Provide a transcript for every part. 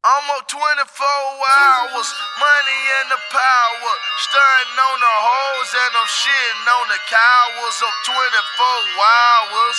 Almost 24 hours, money and the power. Stunting on the hoes and I'm shitting on the cowards of 24 hours.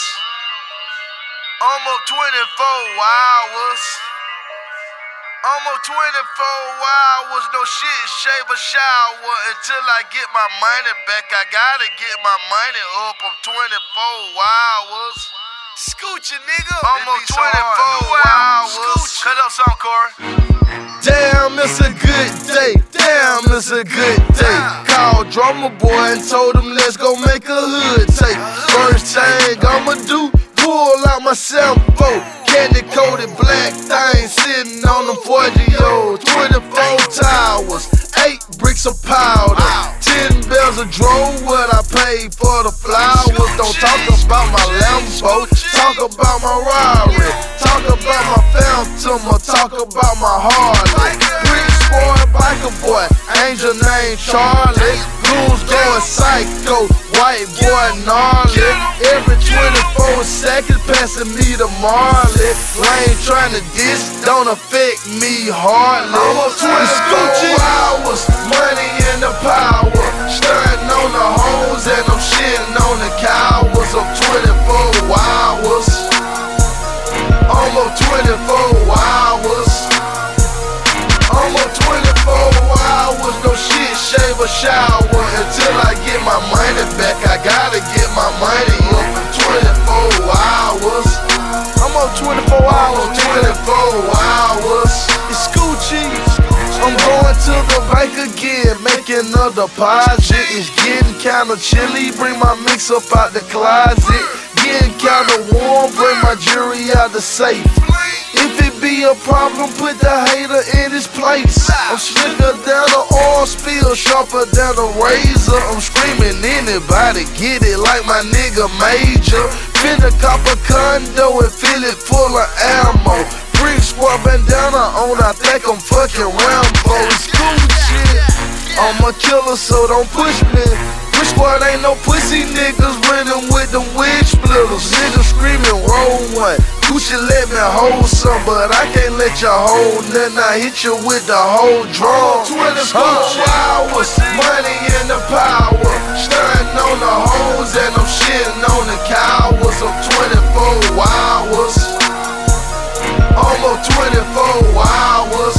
Almost 24 hours. Almost 24 hours, no shit, shave or shower until I get my money back. I gotta get my money up on 24 hours. Scoochie, nigga. Almost 24 hours. Cut up some, Corey. Damn, it's a good day. Damn, it's a good day. Called Drummer Boy and told him let's go make a hood tape. First thing I'ma do, pull out my sample. Candy coated black thing sitting on them 40-year-olds. 24 towers, 8 bricks of powder, 10 bells of drove. What I paid for the flowers. Don't talk about my Lambo, talk about my Rari, talk about my Phantom, or talk about my Harley. Rich boy, biker boy, angel named Charlie. Goons going psycho, white boy gnarly. Every 24 seconds passing me the Marley. Lane trying to diss, don't affect me hardly. Almost 24 hours, money and the power. Stunting on the hoes and I'm shitting on the cowards of 24 hours. Almost 24 hours. Almost 24 hours, no shit, shave or shower until I get my money back. I gotta get my money up in 24 hours. I'm on 24 hours, 24 hours. It's Scoochie. I'm going to the bank again, making a deposit. It's getting kinda chilly, bring my mix up out the closet. Getting kinda warm, bring my jewelry out the safe. If it be a problem, put the hater in his place. I'm slicker than the oil spill, sharper than a razor. I'm screaming, anybody get it like my nigga Major. Finna cop a condo and fill it full of ammo. Brick squad bandana on, I think I'm fucking Rambo. It's cool shit. I'm a killer, so don't push me. Brick squad ain't no pussy niggas running with them wig splitters. Niggas screaming, roll one. You should let me hold some, but I can't let you hold nothing. I hit you with the whole drum. 24 hours, money and the power. Stunting on the hoes and I'm shitting on the cowards of 24 hours. Almost 24 hours.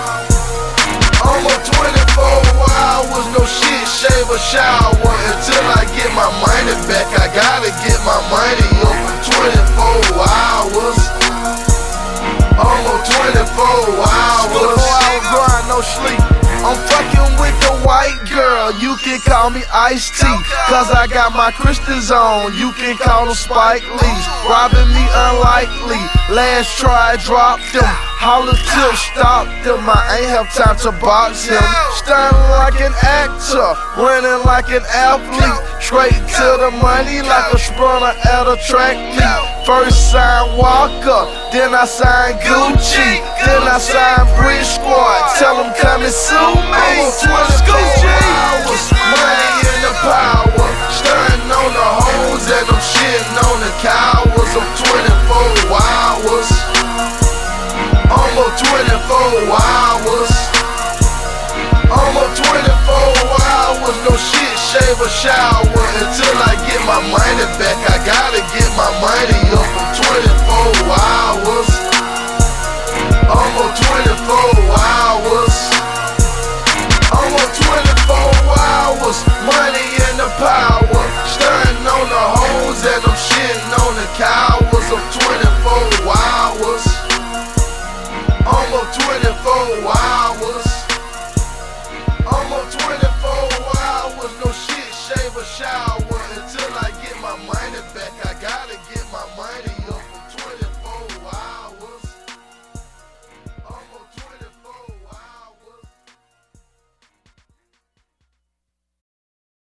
Almost 24 hours, no shit, shave or shower until I get my money back. I gotta get my money up in 24 hours. Almost 24 hours. 24 hours grind, no sleep. I'm fucking with the white girl, you can call me Ice-T, cause I got my Christians on, you can call them Spike Lees. Robbing me unlikely, last try dropped them. Holler till stopped them, I ain't have time to box him. Stunning like an actor, running like an athlete. Straight to the money like a sprinter at a track meet. First sign Walker, then I sign Gucci, then I sign Brick Squad. Tell them come and sue me. 24 hours, money and the power. Stunting on the hoes and I'm shitting on the cowards of 24 hours. Almost 24 hours. Almost 24 hours, no shit, shave or shower until I get my money back. I gotta get my money up in 24 hours.